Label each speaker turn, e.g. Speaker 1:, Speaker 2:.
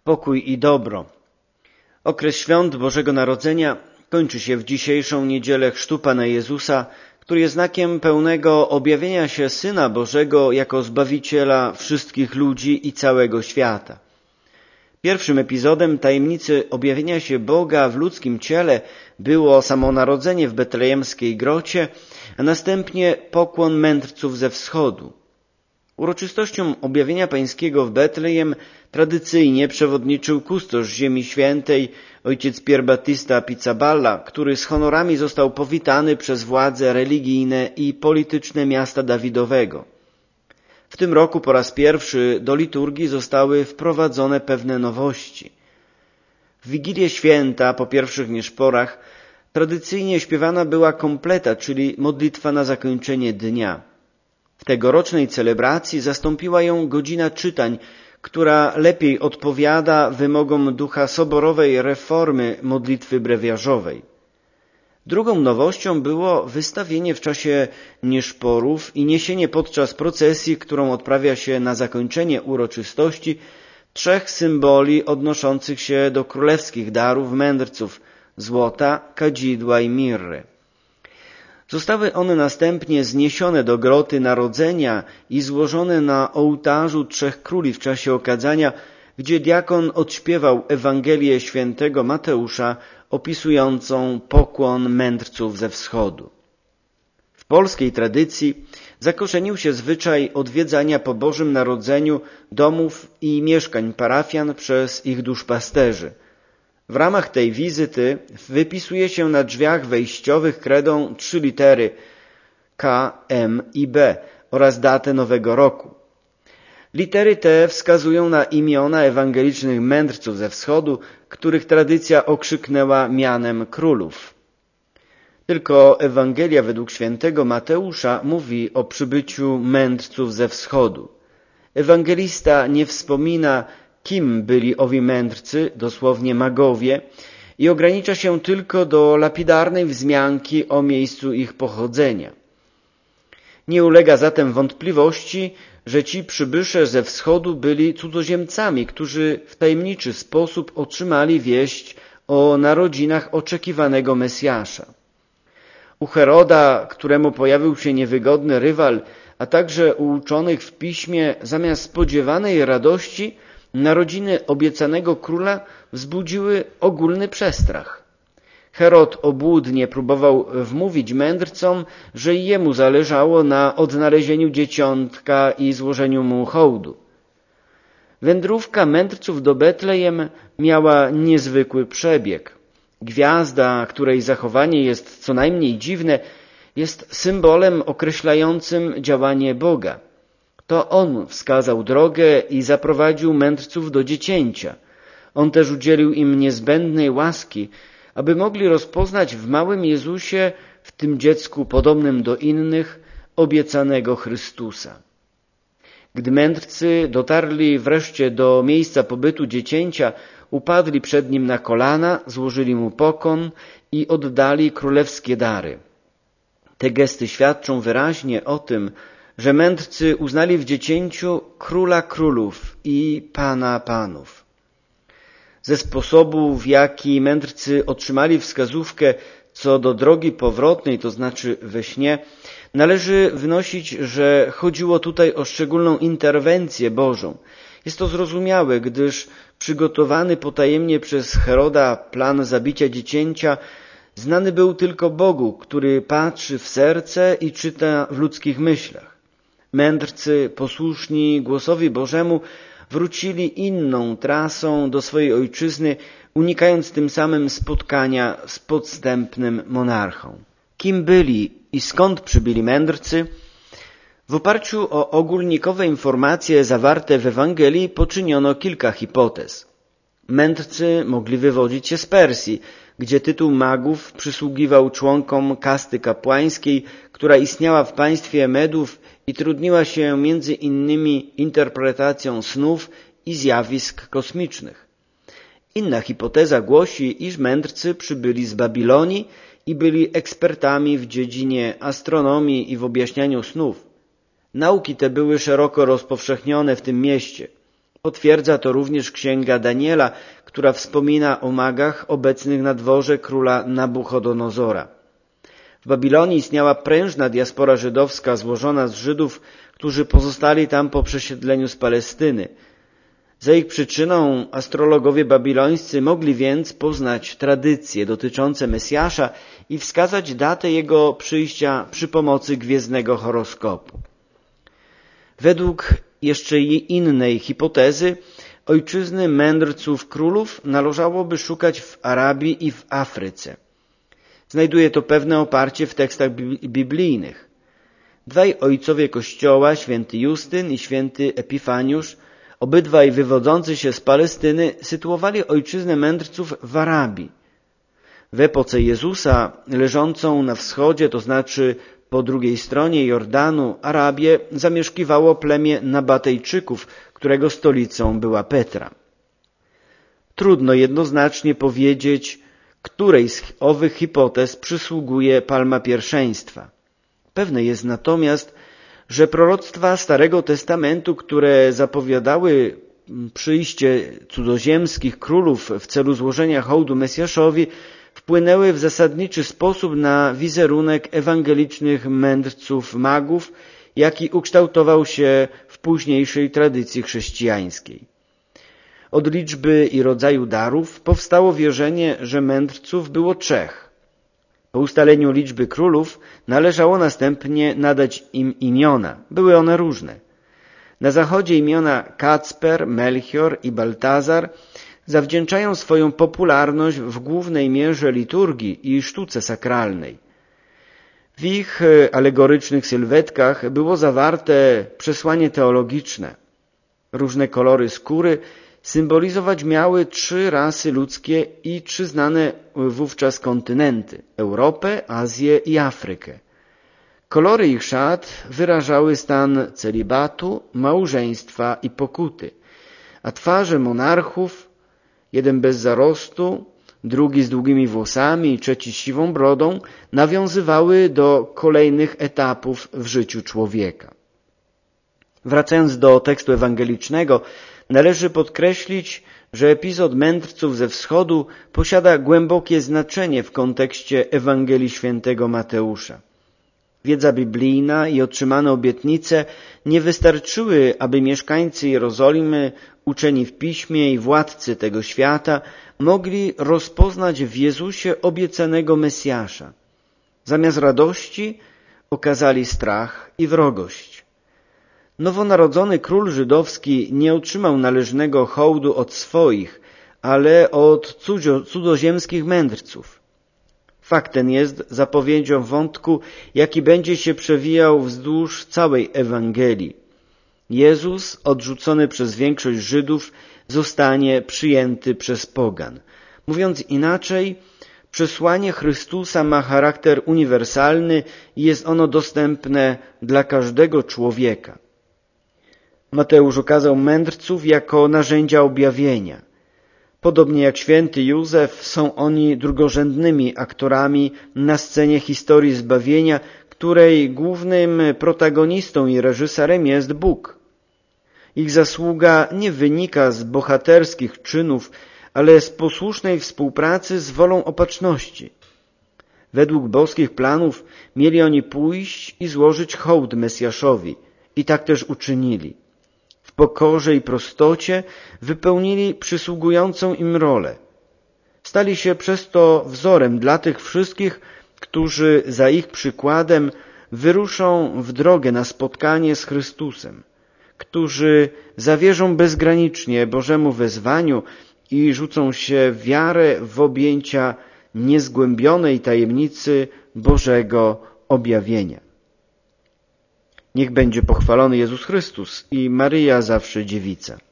Speaker 1: pokój i dobro. Okres świąt Bożego Narodzenia kończy się w dzisiejszą niedzielę chrztu Pana Jezusa, który jest znakiem pełnego objawienia się Syna Bożego jako Zbawiciela wszystkich ludzi i całego świata. Pierwszym epizodem tajemnicy objawienia się Boga w ludzkim ciele było samo narodzenie w betlejemskiej grocie, a następnie pokłon mędrców ze wschodu. Uroczystościom objawienia pańskiego w Betlejem tradycyjnie przewodniczył kustosz Ziemi Świętej, ojciec Pier Battista Pizzaballa, który z honorami został powitany przez władze religijne i polityczne miasta Dawidowego. W tym roku po raz pierwszy do liturgii zostały wprowadzone pewne nowości. W Wigilię Święta po pierwszych nieszporach tradycyjnie śpiewana była kompleta, czyli modlitwa na zakończenie dnia. W tegorocznej celebracji zastąpiła ją godzina czytań, która lepiej odpowiada wymogom ducha soborowej reformy modlitwy brewiarzowej. Drugą nowością było wystawienie w czasie nieszporów i niesienie podczas procesji, którą odprawia się na zakończenie uroczystości, 3 symboli odnoszących się do królewskich darów mędrców – złota, kadzidła i mirry. Zostały one następnie zniesione do groty Narodzenia i złożone na ołtarzu 3 króli w czasie okadzania, gdzie diakon odśpiewał Ewangelię świętego Mateusza opisującą pokłon mędrców ze wschodu. W polskiej tradycji zakorzenił się zwyczaj odwiedzania po Bożym Narodzeniu domów i mieszkań parafian przez ich duszpasterzy. W ramach tej wizyty wypisuje się na drzwiach wejściowych kredą 3 litery K, M i B oraz datę nowego roku. Litery te wskazują na imiona ewangelicznych mędrców ze wschodu, których tradycja okrzyknęła mianem królów. Tylko Ewangelia według świętego Mateusza mówi o przybyciu mędrców ze wschodu. Ewangelista nie wspomina, kim byli owi mędrcy, dosłownie magowie, i ogranicza się tylko do lapidarnej wzmianki o miejscu ich pochodzenia. Nie ulega zatem wątpliwości, że ci przybysze ze wschodu byli cudzoziemcami, którzy w tajemniczy sposób otrzymali wieść o narodzinach oczekiwanego Mesjasza. U Heroda, któremu pojawił się niewygodny rywal, a także u uczonych w piśmie, zamiast spodziewanej radości, narodziny obiecanego króla wzbudziły ogólny przestrach. Herod obłudnie próbował wmówić mędrcom, że i jemu zależało na odnalezieniu dzieciątka i złożeniu mu hołdu. Wędrówka mędrców do Betlejem miała niezwykły przebieg. Gwiazda, której zachowanie jest co najmniej dziwne, jest symbolem określającym działanie Boga. To On wskazał drogę i zaprowadził mędrców do dziecięcia. On też udzielił im niezbędnej łaski, aby mogli rozpoznać w małym Jezusie, w tym dziecku podobnym do innych, obiecanego Chrystusa. Gdy mędrcy dotarli wreszcie do miejsca pobytu dziecięcia, upadli przed nim na kolana, złożyli mu pokłon i oddali królewskie dary. Te gesty świadczą wyraźnie o tym, że mędrcy uznali w dziecięciu Króla Królów i Pana Panów. Ze sposobu, w jaki mędrcy otrzymali wskazówkę co do drogi powrotnej, to znaczy we śnie, należy wnosić, że chodziło tutaj o szczególną interwencję Bożą. Jest to zrozumiałe, gdyż przygotowany potajemnie przez Heroda plan zabicia dziecięcia znany był tylko Bogu, który patrzy w serce i czyta w ludzkich myślach. Mędrcy, posłuszni głosowi Bożemu, wrócili inną trasą do swojej ojczyzny, unikając tym samym spotkania z podstępnym monarchą. Kim byli i skąd przybyli mędrcy? W oparciu o ogólnikowe informacje zawarte w Ewangelii poczyniono kilka hipotez. Mędrcy mogli wywodzić się z Persji, gdzie tytuł magów przysługiwał członkom kasty kapłańskiej, która istniała w państwie Medów i trudniła się między innymi interpretacją snów i zjawisk kosmicznych. Inna hipoteza głosi, iż mędrcy przybyli z Babilonii i byli ekspertami w dziedzinie astronomii i w objaśnianiu snów. Nauki te były szeroko rozpowszechnione w tym mieście. Potwierdza to również księga Daniela, która wspomina o magach obecnych na dworze króla Nabuchodonozora. W Babilonii istniała prężna diaspora żydowska złożona z Żydów, którzy pozostali tam po przesiedleniu z Palestyny. Za ich przyczyną astrologowie babilońscy mogli więc poznać tradycje dotyczące Mesjasza i wskazać datę jego przyjścia przy pomocy gwiezdnego horoskopu. Według jeszcze innej hipotezy ojczyzny mędrców królów należałoby szukać w Arabii i w Afryce. Znajduje to pewne oparcie w tekstach biblijnych. Dwaj ojcowie Kościoła, święty Justyn i święty Epifaniusz, obydwaj wywodzący się z Palestyny, sytuowali ojczyznę mędrców w Arabii. W epoce Jezusa, leżącą na wschodzie, to znaczy po drugiej stronie Jordanu, Arabię, zamieszkiwało plemię Nabatejczyków, którego stolicą była Petra. Trudno jednoznacznie powiedzieć, której z owych hipotez przysługuje palma pierwszeństwa. Pewne jest natomiast, że proroctwa Starego Testamentu, które zapowiadały przyjście cudzoziemskich królów w celu złożenia hołdu Mesjaszowi, wpłynęły w zasadniczy sposób na wizerunek ewangelicznych mędrców magów, jaki ukształtował się w późniejszej tradycji chrześcijańskiej. Od liczby i rodzaju darów powstało wierzenie, że mędrców było 3. Po ustaleniu liczby królów należało następnie nadać im imiona. Były one różne. Na zachodzie imiona Kacper, Melchior i Baltazar zawdzięczają swoją popularność w głównej mierze liturgii i sztuce sakralnej. W ich alegorycznych sylwetkach było zawarte przesłanie teologiczne. Różne kolory skóry symbolizować miały 3 rasy ludzkie i 3 znane wówczas kontynenty – Europę, Azję i Afrykę. Kolory ich szat wyrażały stan celibatu, małżeństwa i pokuty, a twarze monarchów, jeden bez zarostu, drugi z długimi włosami i trzeci z siwą brodą, nawiązywały do kolejnych etapów w życiu człowieka. Wracając do tekstu ewangelicznego, należy podkreślić, że epizod mędrców ze wschodu posiada głębokie znaczenie w kontekście Ewangelii świętego Mateusza. Wiedza biblijna i otrzymane obietnice nie wystarczyły, aby mieszkańcy Jerozolimy, uczeni w piśmie i władcy tego świata mogli rozpoznać w Jezusie obiecanego Mesjasza. Zamiast radości okazali strach i wrogość. Nowonarodzony król żydowski nie otrzymał należnego hołdu od swoich, ale od cudzoziemskich mędrców. Fakt ten jest zapowiedzią wątku, jaki będzie się przewijał wzdłuż całej Ewangelii. Jezus, odrzucony przez większość Żydów, zostanie przyjęty przez pogan. Mówiąc inaczej, przesłanie Chrystusa ma charakter uniwersalny i jest ono dostępne dla każdego człowieka. Mateusz ukazał mędrców jako narzędzia objawienia. Podobnie jak święty Józef, są oni drugorzędnymi aktorami na scenie historii zbawienia, której głównym protagonistą i reżyserem jest Bóg. Ich zasługa nie wynika z bohaterskich czynów, ale z posłusznej współpracy z wolą opatrzności. Według boskich planów mieli oni pójść i złożyć hołd Mesjaszowi i tak też uczynili. W pokorze i prostocie wypełnili przysługującą im rolę. Stali się przez to wzorem dla tych wszystkich, którzy za ich przykładem wyruszą w drogę na spotkanie z Chrystusem, którzy zawierzą bezgranicznie Bożemu wezwaniu i rzucą się w wiarę w objęcia niezgłębionej tajemnicy Bożego objawienia. Niech będzie pochwalony Jezus Chrystus i Maryja zawsze Dziewica.